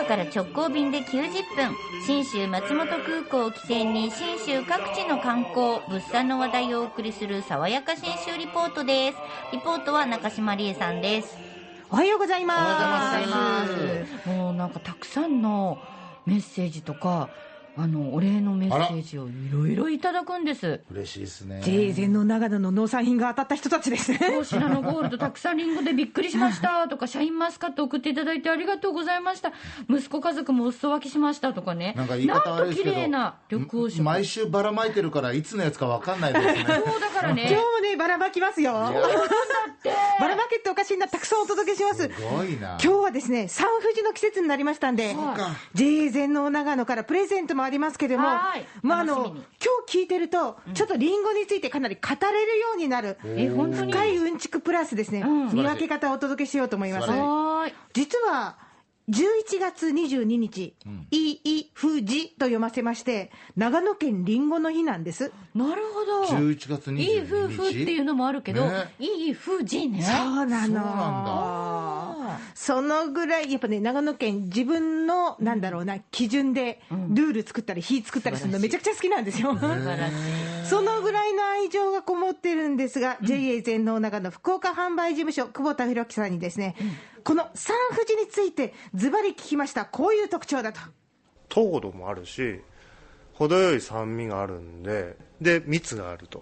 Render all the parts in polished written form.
から直行便で90分、信州松本空港を起点に信州各地の観光物産の話題をお送りする爽やか信州リポートです。リポートは中島理恵さんです。 おはようございます。 おはようございます。もうなんかたくさんのメッセージとかお礼のメッセージをいろいろいただくんです。 嬉しいですね。 JA全農長野の農産品が当たった人たちですね。 シナノゴールドたくさんリンゴでびっくりしましたとか、シャインマスカット送っていただいてありがとうございました、息子家族もお裾分けしましたとかね。 なんか言い方悪いですけど、 なんと綺麗な緑黄色、 毎週ばらまいてるからいつのやつか分かんないですね。 そうだからね、 今日もねばらまきますよ。ばらまけっておかしいな、たくさんお届けします。 すごいな。 今日はですね、三富士の季節になりましたんで、JA全農長野からプレゼントもありますけども、今日聞いてると、ちょっとリンゴについてかなり語れるようになる、深いうんちくプラスですね、見分け方をお届けしようと思います。実は11月22日、いい富士と読ませまして、長野県りんごの日なんです。 なるほど。 11月22日、 いい夫婦っていうのもあるけど、いい富士ね。 そうなの。そのぐらいやっぱね、長野県自分のなんだろうな、基準でルール作ったり火作ったりするのめちゃくちゃ好きなんですよ。そのぐらいの愛情がこもってるんですが、JA 全農長野福岡販売事務所久保田博樹さんにですね、この三富士についてズバリ聞きました。こういう特徴だと。 糖度もあるし、程よい酸味があるんで、で蜜があると、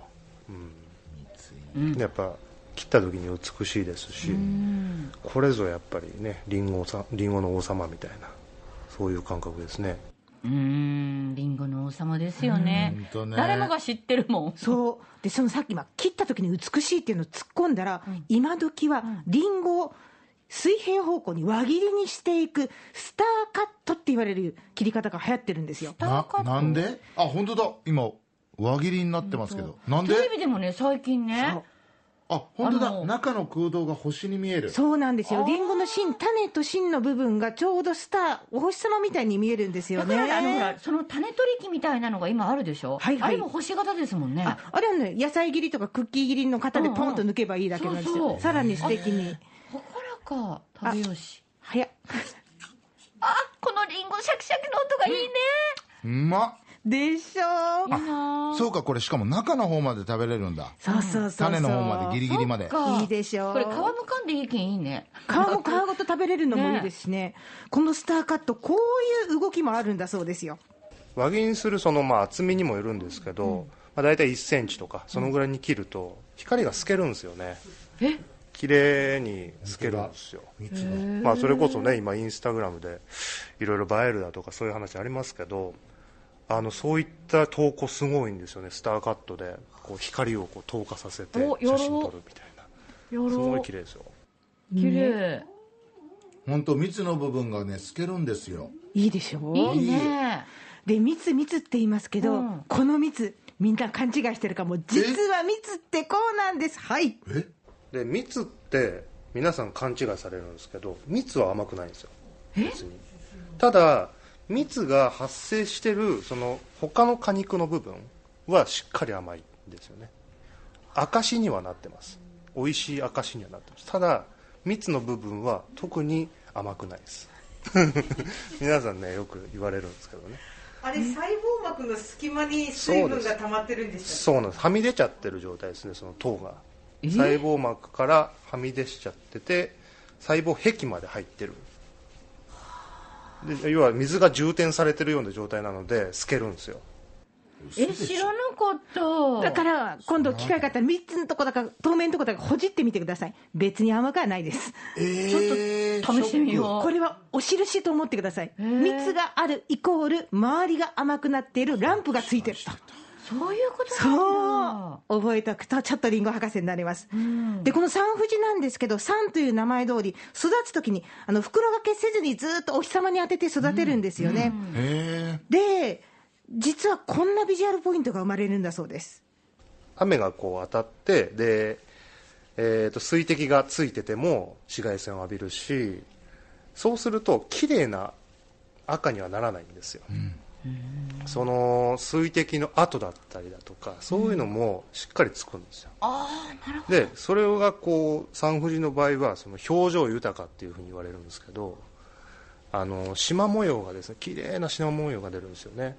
やっぱ切った時に美しいですし、これぞやっぱりね、リンゴの王様みたいな、そういう感覚ですね。 リンゴの王様ですよね。誰もが知ってるもん。 そうで、そのさっき切った時に美しいっていうのを突っ込んだら、今時はリンゴを水平方向に輪切りにしていくスターカットって言われる切り方が流行ってるんですよ。 なんで？あ、本当だ、今輪切りになってますけど、なんで？ テレビでもね、最近ね、 あ、本当だ、中の空洞が星に見える。 そうなんですよ。リンゴの芯、種と芯の部分がちょうどスター、お星様みたいに見えるんですよね。 だからほら、その種取り機みたいなのが今あるでしょ。あれも星型ですもんね。 あれはね、野菜切りとかクッキー切りの型でポンと抜けばいいだけなんですよ。さらに素敵に。 ほからか、食べよし。 早っ。 このリンゴシャキシャキの音がいいね。 うまっでしょ。 そうか、これしかも中の方まで食べれるんだ。 そう。 種の方までギリギリまで。 いいでしょう。 これ皮むかんでいいけんいいね。 皮も皮ごと食べれるのもいいですしね。このスターカット、こういう動きもあるんだそうですよ。 輪切りにするその厚みにもよるんですけど、だいたい1センチとかそのぐらいに切ると光が透けるんですよね。綺麗に透けるんですよ。それこそね、今インスタグラムでいろいろ映えるだとかそういう話ありますけど、そういった投稿すごいんですよね。スターカットでこう光を透過させて写真撮るみたいな、すごい綺麗ですよ。 綺麗。 本当、蜜の部分がね透けるんですよ。 いいでしょう。 いいね。 で、蜜って言いますけど、この蜜みんな勘違いしてるかも。実は蜜ってこうなんです。はい。 で、蜜って皆さん勘違いされるんですけど、蜜は甘くないんですよ、別に。ただ蜜が発生してるその他の果肉の部分はしっかり甘いんですよね。証にはなってます。美味しい証にはなってます。ただ蜜の部分は特に甘くないです皆さんね、よく言われるんですけどね。 あれ、細胞膜の隙間に水分が溜まってるんでしたっけ？ そうなんです。はみ出ちゃってる状態ですね、その糖が。細胞膜からはみ出しちゃってて、細胞壁まで入ってる。で、要は水が充填されてるような状態なので透けるんですよ。 知らなかった。 だから今度機会があったら3つのとこだか透明のとこだかほじってみてください。別に甘くはないです。 ちょっと試してみよう。 これはお印と思ってください。蜜があるイコール周りが甘くなっているランプがついてると。 そういうことなんだ。 そう覚えておくとちょっとリンゴ博士になります。で、この三富士なんですけど、三という名前通り育つ時に袋掛けせずにずっとお日様に当てて育てるんですよね。で、実はこんなビジュアルポイントが生まれるんだそうです。 雨がこう当たってで、水滴がついてても紫外線を浴びるし、そうすると綺麗な赤にはならないんですよ。その水滴の跡だったりだとか、そういうのもしっかりつくんですよ。 なるほど。 で、それがこう三富士の場合はその表情豊かっていうふうに言われるんですけど、 縞模様がですね、綺麗な縞模様が出るんですよね。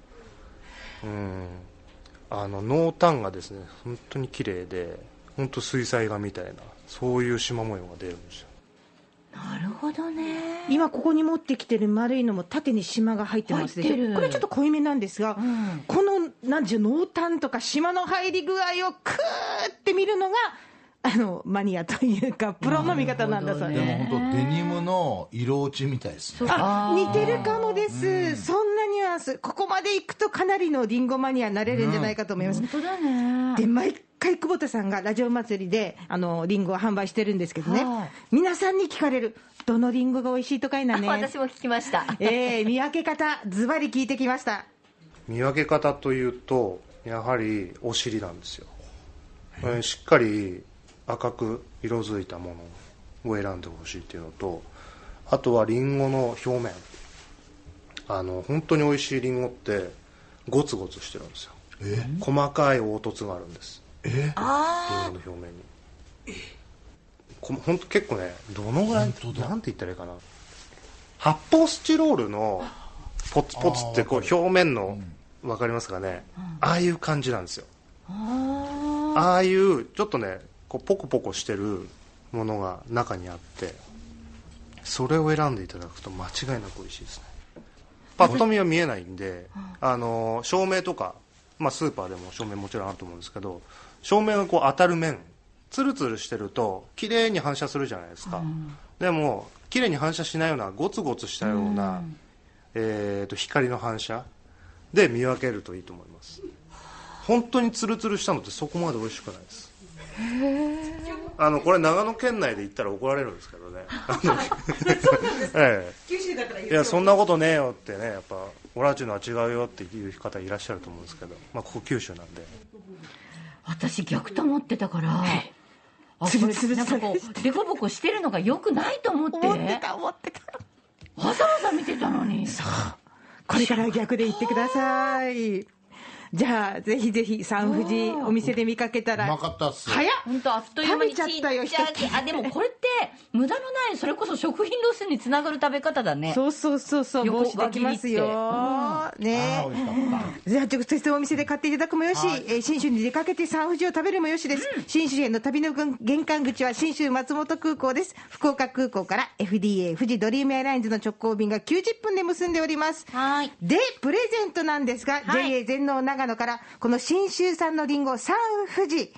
濃淡がですね本当に綺麗で、本当水彩画みたいな、そういう縞模様が出るんですよ。 なるほどね。 今ここに持ってきてる丸いのも縦に縞が入ってますでしょ。これちょっと濃いめなんですが、このなんでしょう、濃淡とか縞の入り具合をクーって見るのがマニアというかプロの見方なんだそうです。 でも本当デニムの色落ちみたいですね。 似てるかもです、そんなニュアンス。ここまでいくとかなりのリンゴマニアになれるんじゃないかと思います。 本当だね。 で毎回久保田さんがラジオ祭りでリンゴを販売してるんですけどね、皆さんに聞かれる、どのリンゴが美味しいとかいなね。 私も聞きました。 見分け方ズバリ聞いてきました。 見分け方というとやはりお尻なんですよ。しっかり赤く色づいたものを選んでほしいっていうのと、あとはリンゴの表面、本当に美味しいリンゴってゴツゴツしてるんですよ。細かい凹凸があるんです。リンゴの表面に本当結構ね、どのぐらいなんて言ったらいいかな、発泡スチロールのポツポツってこう表面の分かりますかね、ああいう感じなんですよ。ああいうちょっとねこうポコポコしてるものが中にあって、それを選んでいただくと間違いなく美味しいですね。パッと見は見えないんで、照明とか、スーパーでも照明もちろんあると思うんですけど、照明がこう当たる面ツルツルしてると綺麗に反射するじゃないですか、でも綺麗に反射しないようなゴツゴツしたような、光の反射で見分けるといいと思います。本当にツルツルしたのってそこまで美味しくないです。これ長野県内で言ったら怒られるんですけどね。 そうなんですか、九州だから言う。 いやそんなことねえよってね、やっぱ俺たちのは違うよっていう方いらっしゃると思うんですけど、ここ九州なんで。 私逆と思ってたから、なんかこうデコボコしてるのが良くないと思って思ってたわざわざ見てたのに。 そう、これから逆で言ってください。じゃあぜひぜひ三富士お店で見かけたら。 うまかったっす。 早っ、 本当あっという間に食べちゃったよちっちゃい。でもこれって無駄のない、それこそ食品ロスにつながる食べ方だね。 そう防止できますよ、ね。じゃあ直接お店で買っていただくもよし、信州に出かけて三富士を食べるもよしです。信州への旅の玄関口は信州松本空港です。福岡空港から FDA 富士ドリームエアラインズの直行便が90分で結んでおります。でプレゼントなんですが、JA 全農長野からこの信州産のリンゴ三富士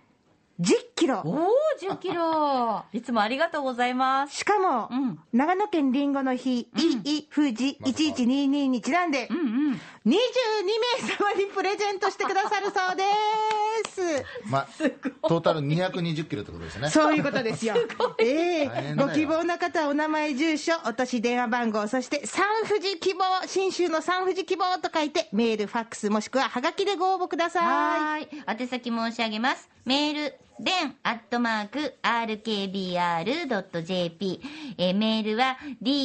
10キロ。 10キロ。いつもありがとうございます。 しかも、長野県リンゴの日、い富士1122にちなんで、22名様にプレゼントしてくださるそうです。 トータル220キロってことですね。 そういうことですよ。ご希望の方はお名前、住所、お年、電話番号、そして三富士希望、信州の三富士希望と書いてメール、ファックスもしくはハガキでご応募ください。 宛先申し上げます。メールden@rkbr.jp、メールは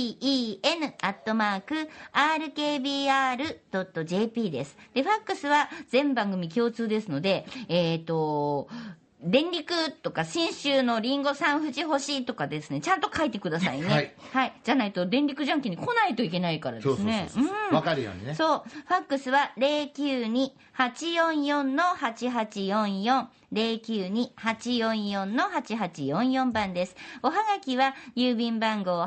den@rkbr.jp です。でファックスは全番組共通ですので、電力とか信州のリンゴ三富士欲しいとかですね、ちゃんと書いてくださいね。はい。じゃないと電力ジャンキーに来ないといけないからですね。 わかるようにね。 そう。ファックスは 092-844-8844。092-844-8844 番です。おはがきは郵便番号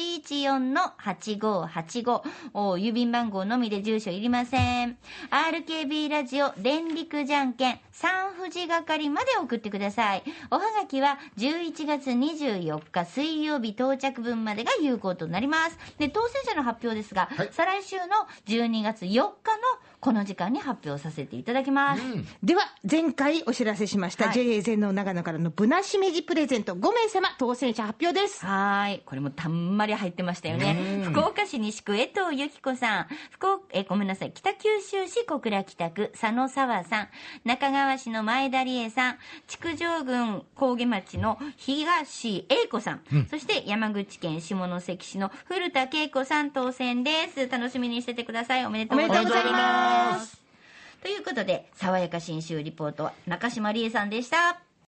814-8585。郵便番号のみで住所いりません。RKB ラジオ電力じゃんけん三富士係まで送ってください。おはがきは11月24日水曜日到着分までが有効となります。で当選者の発表ですが、再来週の12月4日のこの時間に発表させていただきます。 では前回お知らせしました、JA 全農長野からのぶなしめじプレゼント5名様当選者発表です。 これもたんまり入ってましたよね。福岡市西区江藤由紀子さん、ごめんなさい、北九州市小倉北区佐野沢さん、中川市の前田理恵さん、築城郡高下町の東英子さん、そして山口県下関市の古田恵子さん当選です。楽しみにしててください。おめでとうございます。ということで、爽やか信州リポートは中島理恵さんでした。